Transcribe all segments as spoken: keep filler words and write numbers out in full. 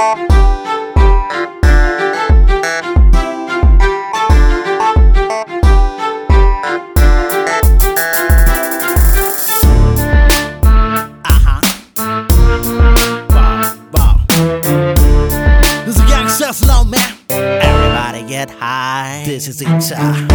Slow man, everybody get high. This is it.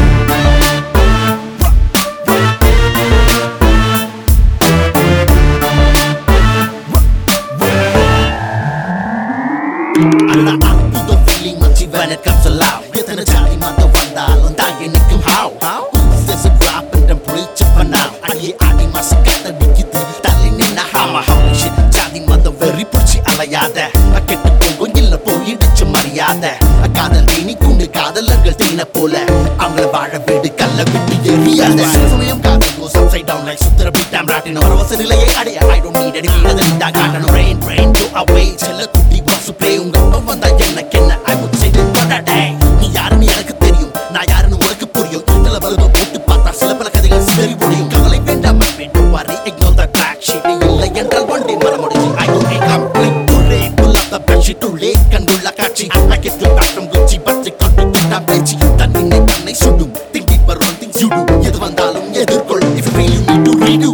When it comes to loud, எத்தனை ஜாதி மதம் வந்தாலும் தாங்கி நிற்கும் how Who's this a rap and I'm preaching for now அடியே ஆடி மாச கத்த நிக்கிது தள்ளி நின்ன ஹாமா holy shit ஜாதி மதம் வெறி புடிச்சு அலையாத கெட்டு போகும் இல்ல போயிடுச்சு மரியாதை காதல் தேனி கூண்டு காதலர்கள் தேன போல அவங்கள வாழ வீடு கல்ல விட்டு எரியாத சமயம் காதல் goes upside down like சுத்திர beat I'm ராட்டின வரவச நிலையை அடைய I don't need any வீடு தான் காட்டணும் rain rain go away செல்ல குட்டி வாசு play உங்க அப்பா வந்தா எனக்கு என்ன I would say that what a day நீ யாருன்னு எனக்கு தெரியும் நான் யாருன்னு உனக்கு புரியும் இதுல பல்ப போட்டு பார்த்தா சில பல கதைகள் சிதறி முடியும் கவலை வேண்டாம் வேண்டும் worry ignore the track shit இல்லை என்றால் one day மர முடிச்சு I don't make up click today pull up the bed sheet today கண்டுள்ள காட்சி I get to back from Gucci பற்றி கொண்டு கிட்டா பேச்சு தன்னினை தன்னை சுடும் think deeper on things you do எது வந்தாலும் எதிர்கொள் if you feel you need to redo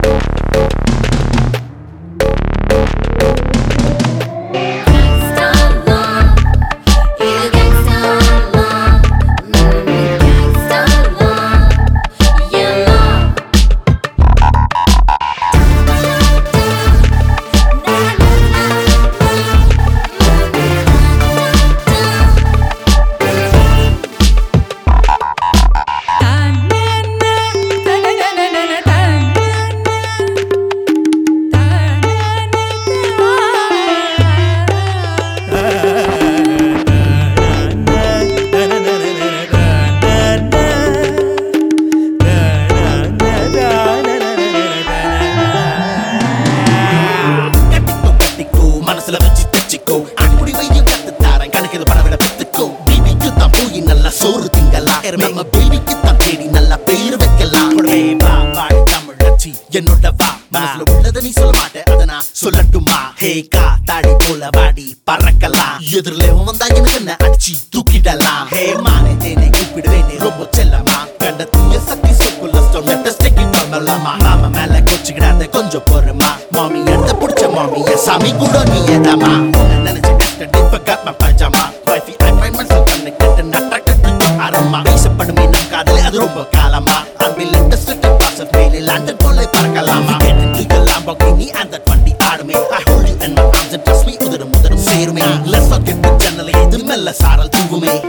மனசுல வச்சு தச்சிக்கோ அடிமுடி வையும் கத்து தாரன் கணக்கில் பணவிட பெத்துக்கோ பேபிக்கு தான் போய் நல்லா சோறு திங்கலாம் நம்ம பேபிக்கு தான் தேடி நல்லா பேர் வைக்கலாம் வா வாடி தமிழச்சி என்னோட வா மனசுல உள்ளதை நீ சொல்ல மாட்டே அதை நான் சொல்லட்டுமா ஹே கா தாடி போல வாடி பறக்கலாம் எதிரில வந்தா எனக்கு என்ன அடிச்சு தூக்கிடலாம் ஹே மானே தேனை கூப்பிடுவேனே ரொம்ப செல்லமா கண்ட தீய சக்தி சொக்குள்ள ஸ்டோன் லெட்டஸ் டேக் இட் பண்ணலாமா மாமா மேல கொச்சிக்கிடாத கொஞ்சம் பொறுமா மாமி எடுத்த புடிச்ச மாமிய சாமி கூட நீ ஏதாமா நினைச்சு yesterday forgot my pajama wifey I find myself connected and attracted to your aroma பேசப்படுமே நம் காதலே அது ரொம்ப காலமா அன்பில் இன்டர்ஸ்டேட் பாசஸ் மேலே லண்டன் போல பறக்கலாமா get into your Lamborghini and that வண்டி ஆடுமே I hold you in my arms and trust me உதடும் உதடும் சேருமே let's not get the ஜன்னலை இது மெல்ல சாரல் தூவுமே